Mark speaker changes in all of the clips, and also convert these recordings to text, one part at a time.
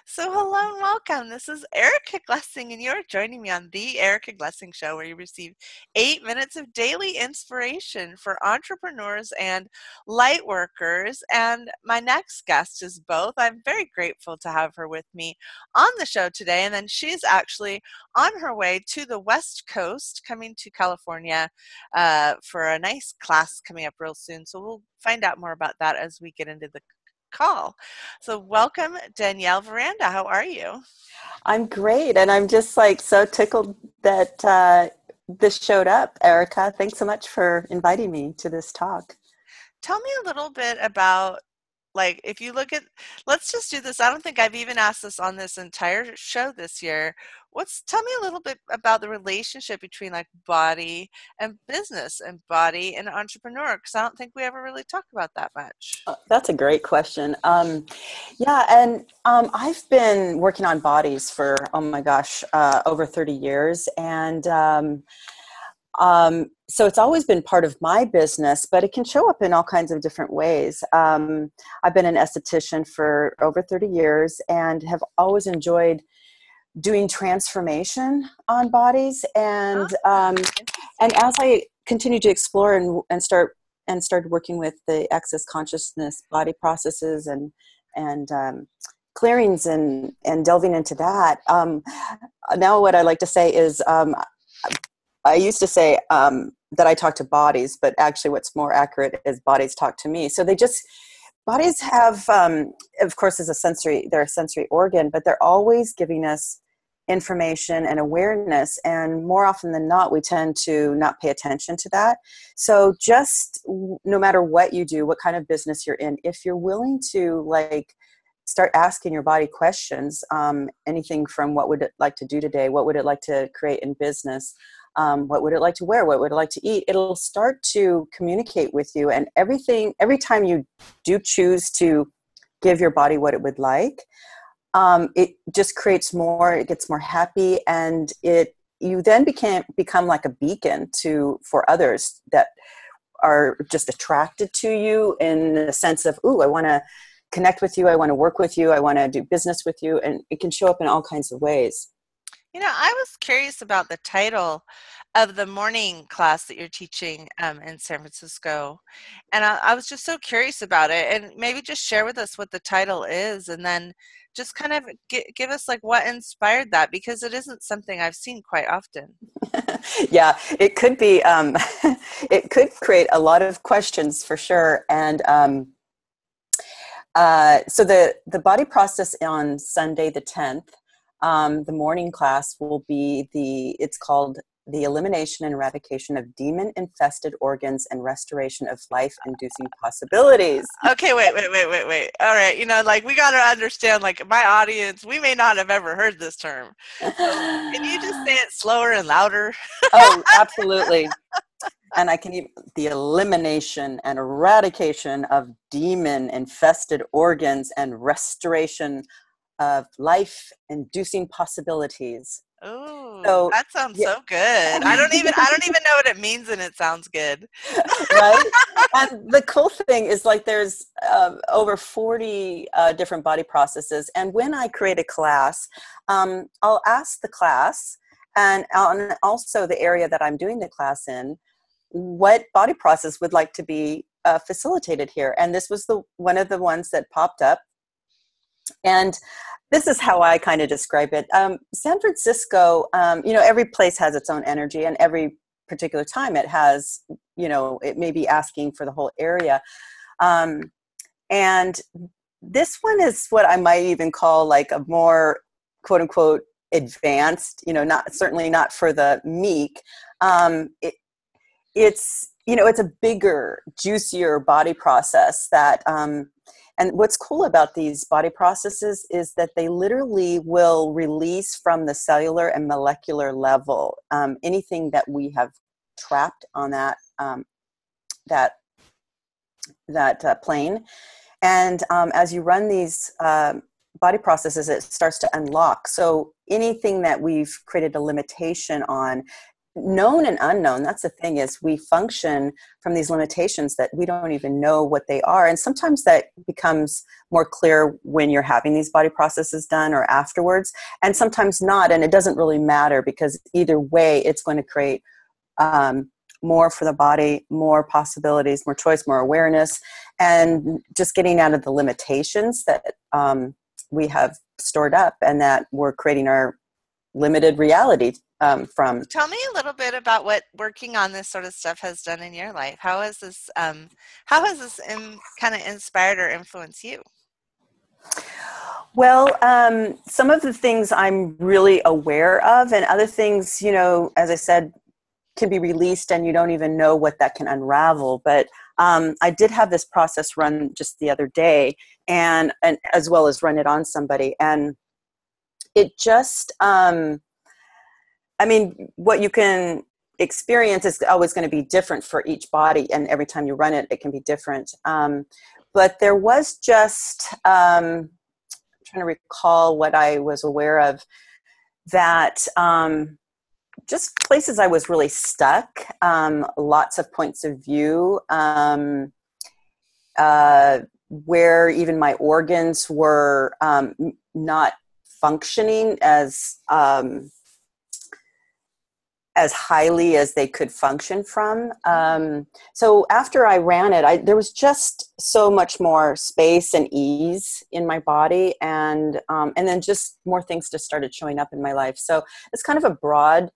Speaker 1: So, hello and welcome. This is Erica Glessing, and you're joining me on The Erica Glessing Show, where you receive 8 minutes of daily inspiration for entrepreneurs and light workers. And my next guest is both. I'm very grateful to have her with me on the show today. And then she's actually on her way to the West Coast, coming to California for a nice class coming up real soon. So, we'll find out more about that as we get into the call. So welcome, Danielle Veranda. How are you?
Speaker 2: I'm great. And I'm just like so tickled that this showed up, Erica. Thanks so much for inviting me to this talk.
Speaker 1: Tell me a little bit about, like, if you look at, let's just do this. I don't think I've even asked this on this entire show this year. Tell me a little bit about the relationship between like body and business and body and entrepreneur, because I don't think we ever really talk about that much.
Speaker 2: That's a great question. I've been working on bodies for, oh my gosh, over 30 years. So it's always been part of my business, but it can show up in all kinds of different ways. I've been an esthetician for over 30 years and have always enjoyed doing transformation on bodies. And as I continue to explore and started working with the Access Consciousness body processes and clearings and delving into that, now what I like to say is, I used to say that I talk to bodies, but actually what's more accurate is bodies talk to me. So bodies have, of course, they're a sensory organ, but they're always giving us information and awareness. And more often than not, we tend to not pay attention to that. So just no matter what you do, what kind of business you're in, if you're willing to start asking your body questions, anything from what would it like to do today? What would it like to create in business? What would it like to wear? What would it like to eat? It'll start to communicate with you. And every time you do choose to give your body what it would like, it just creates more, it gets more happy, and you then become like a beacon for others that are just attracted to you in the sense of, ooh, I want to connect with you. I want to work with you. I want to do business with you. And it can show up in all kinds of ways.
Speaker 1: I was curious about the title of the morning class that you're teaching in San Francisco. And I was just so curious about it. And maybe just share with us what the title is, and then just kind of give us like what inspired that, because it isn't something I've seen quite often.
Speaker 2: Yeah, it could be, it could create a lot of questions for sure. And so the body process on Sunday the 10th, the morning class will be it's called the Elimination and Eradication of Demon-Infested Organs and Restoration of Life-Inducing Possibilities.
Speaker 1: Okay, wait. All right, we got to understand, like, my audience, we may not have ever heard this term. So can you just say it slower and louder?
Speaker 2: Oh, absolutely. And the elimination and eradication of demon-infested organs and restoration of life-inducing possibilities.
Speaker 1: Oh, that sounds so good. I don't even know what it means, and it sounds good.
Speaker 2: Right? And the cool thing is, like, there's over 40 different body processes. And when I create a class, I'll ask the class and also the area that I'm doing the class in, what body process would like to be facilitated here. And this was one of the ones that popped up. And this is how I kind of describe it. San Francisco, every place has its own energy, and every particular time it has, it may be asking for the whole area. And this one is what I might even call like a more quote unquote advanced, certainly not for the meek. It's a bigger, juicier body process that, and what's cool about these body processes is that they literally will release from the cellular and molecular level anything that we have trapped on that plane. And as you run these body processes, it starts to unlock. So anything that we've created a limitation on known and unknown. That's the thing, is we function from these limitations that we don't even know what they are. And sometimes that becomes more clear when you're having these body processes done or afterwards, and sometimes not. And it doesn't really matter, because either way, it's going to create more for the body, more possibilities, more choice, more awareness, and just getting out of the limitations that we have stored up and that we're creating our limited reality from.
Speaker 1: Tell me a little bit about what working on this sort of stuff has done in your life. How has this kind of inspired or influenced you?
Speaker 2: Well, some of the things I'm really aware of, and other things, as I said, can be released and you don't even know what that can unravel. But I did have this process run just the other day, and as well as run it on somebody. And it just, what you can experience is always going to be different for each body. And every time you run it, it can be different. But there was just, I'm trying to recall what I was aware of, that just places I was really stuck, lots of points of view, where even my organs were not functioning as highly as they could function from. So after I ran it, there was just so much more space and ease in my body, and then just more things just started showing up in my life. So it's kind of a broad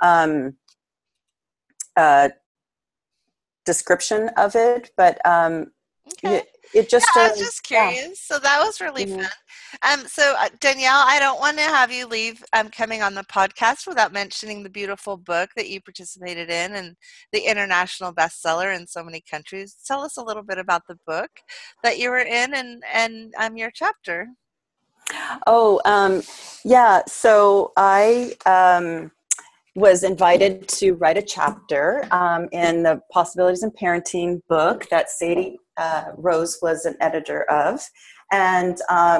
Speaker 2: description of it, but
Speaker 1: Okay.
Speaker 2: it just
Speaker 1: Yeah, I was just
Speaker 2: yeah.
Speaker 1: curious. So that was really
Speaker 2: Mhm.
Speaker 1: fun. Danielle, I don't want to have you leave coming on the podcast without mentioning the beautiful book that you participated in and the international bestseller in so many countries. Tell us a little bit about the book that you were in and your chapter.
Speaker 2: Oh, yeah. So I was invited to write a chapter in the Possibilities in Parenting book that Sadie Rose was an editor of, and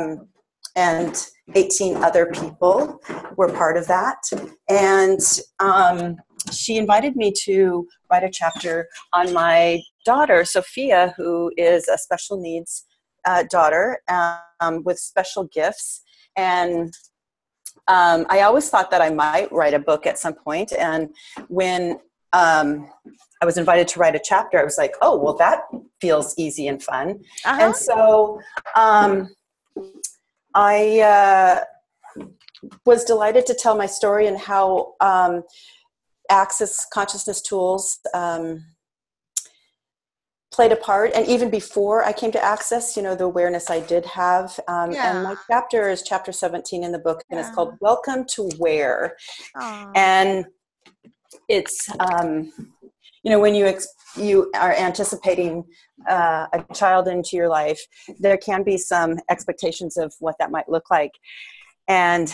Speaker 2: 18 other people were part of that. And she invited me to write a chapter on my daughter, Sophia, who is a special needs daughter with special gifts. And I always thought that I might write a book at some point. And when I was invited to write a chapter, I was like, oh, well, that feels easy and fun.
Speaker 1: Uh-huh.
Speaker 2: And so I was delighted to tell my story and how Access consciousness tools played a part. And even before I came to Access, the awareness I did have. And my chapter is chapter 17 in the book, and it's called Welcome to Where.
Speaker 1: Aww.
Speaker 2: And it's, when you are anticipating a child into your life, there can be some expectations of what that might look like. And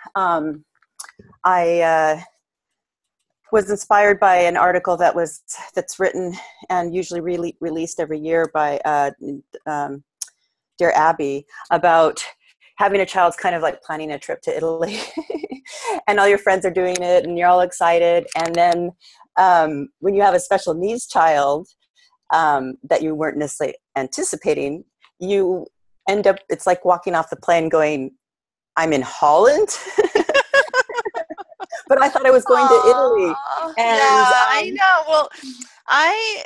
Speaker 2: I was inspired by an article that's written and usually released every year by Dear Abby, about having a child's kind of like planning a trip to Italy and all your friends are doing it and you're all excited. And then when you have a special needs child that you weren't necessarily anticipating, you end up, it's like walking off the plane going, I'm in Holland. But I thought I was going to Italy. And
Speaker 1: Yeah, I know. Well, I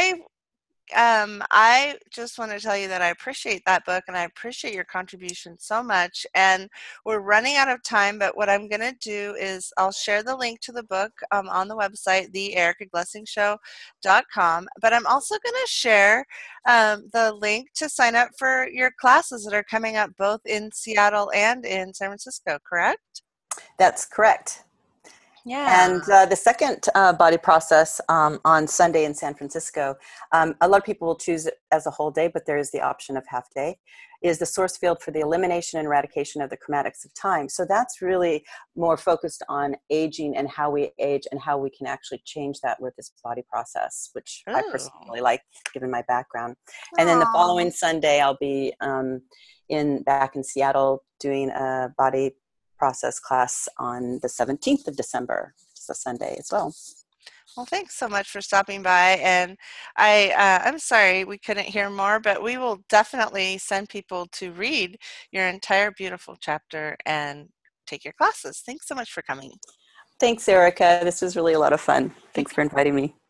Speaker 1: I just want to tell you that I appreciate that book and I appreciate your contribution so much. And we're running out of time, but what I'm going to do is I'll share the link to the book on the website, theericagblessingshow.com. But I'm also going to share the link to sign up for your classes that are coming up both in Seattle and in San Francisco, correct?
Speaker 2: That's correct.
Speaker 1: Yeah.
Speaker 2: And the second body process on Sunday in San Francisco, a lot of people will choose it as a whole day, but there is the option of half day, is the source field for the elimination and eradication of the chromatics of time. So that's really more focused on aging and how we age and how we can actually change that with this body process, which I personally really like, given my background. And then the following Sunday, I'll be back in Seattle doing a body process class on the 17th of December. a Sunday as well.
Speaker 1: Well, thanks so much for stopping by. And I'm sorry we couldn't hear more, but we will definitely send people to read your entire beautiful chapter and take your classes. Thanks so much for coming.
Speaker 2: Thanks, Erica. This was really a lot of fun. Thanks for inviting me.